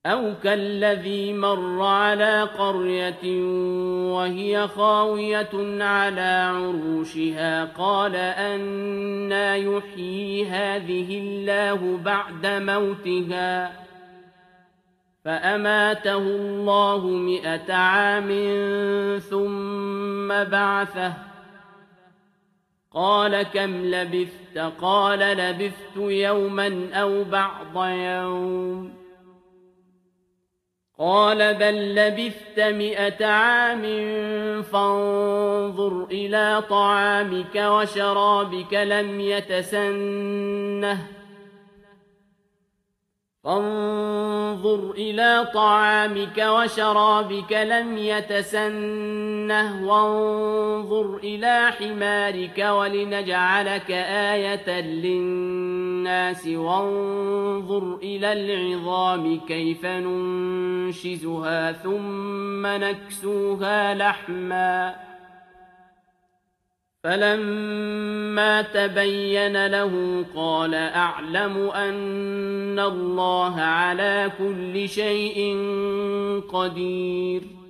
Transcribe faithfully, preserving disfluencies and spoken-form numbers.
أَوْ كَالَّذِي مَرَّ عَلَىٰ قَرْيَةٍ وَهِيَ خَاوِيَةٌ عَلَىٰ عُرُوشِهَا قَالَ أَنَّىٰ يُحْيِي هَٰذِهِ اللَّهُ بَعْدَ مَوْتِهَا ۖ فَأَمَاتَهُ اللَّهُ مِائَةَ عَامٍ ثُمَّ بَعَثَهُ ۖ قَالَ كَمْ لَبِثْتَ ۖ قَالَ لَبِثْتُ يَوْمًا أَوْ بَعْضَ يَوْمٍ ۖ قَالَ بَل لَّبِثْتَ مِائَةَ عَامٍ فَانظُرْ إِلَىٰ طَعَامِكَ وَشَرَابِكَ لَمْ يَتَسَنَّهْ فانظر إلى طعامك وشرابك لم يتسنه وانظر إلى حمارك ولنجعلك آية للناس وانظر إلى العظام كيف ننشزها ثم نكسوها لحما فلما تبين له قال أعلم أن الله على كل شيء قدير